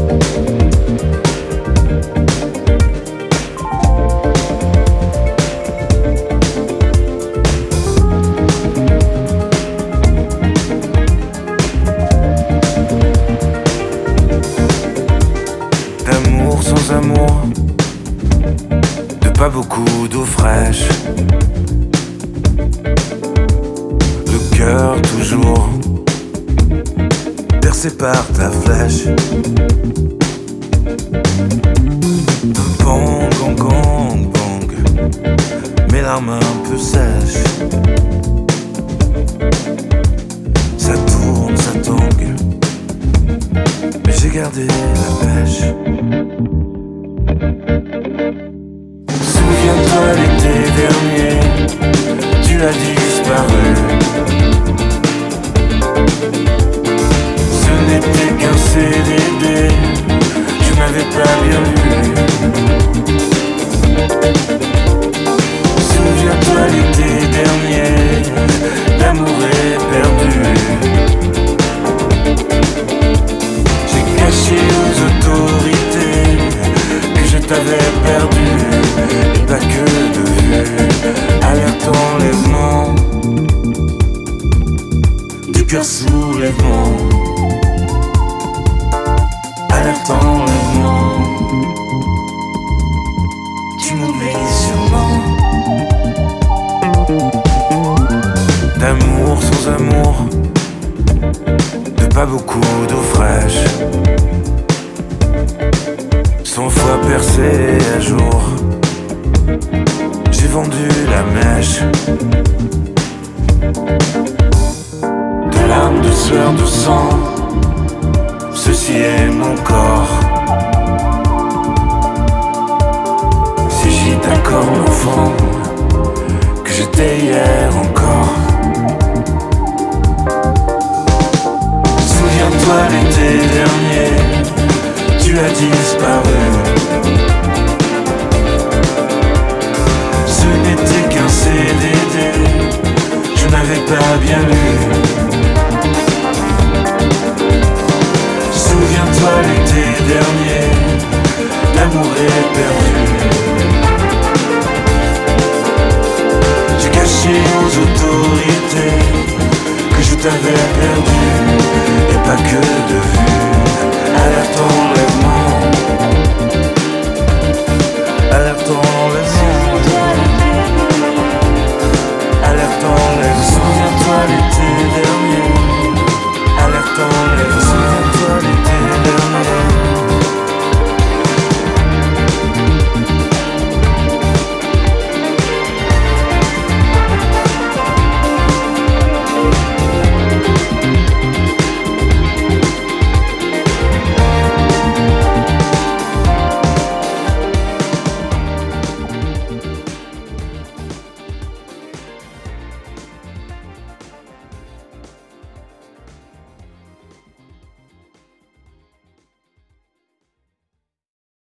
D'amour sans amour, de pas beaucoup d'eau fraîche, le cœur toujours percé par ta flèche. Bang, bang, bang, bang, mes larmes un peu sèches. Ça tourne, ça tangue, mais j'ai gardé la pêche. Souviens-toi l'été dernier, tu as disparu. Ce n'était qu'un CDD, je n'avais pas bien lu. Souviens-toi l'été dernier, l'amour est perdu. J'ai caché aux autorités que je t'avais perdu, et pas que de vue. Alerte enlèvement, du cœur soulèvement. Alerte enlèvement, tu m'oublies sûrement. D'amour sans amour, de pas beaucoup d'eau fraîche, 100 fois percé à jour, j'ai vendu la mèche. De larmes, de sueur, de sang, ceci est mon corps. Si j'y t'accorde l'enfant que j'étais hier encore. Souviens-toi l'été dernier, tu as disparu. Ce n'était qu'un CDD, je n'avais pas bien lu. Souviens-toi l'été dernier, l'amour est perdu. J'ai caché aux autorités que je t'avais perdu, et pas que de vue.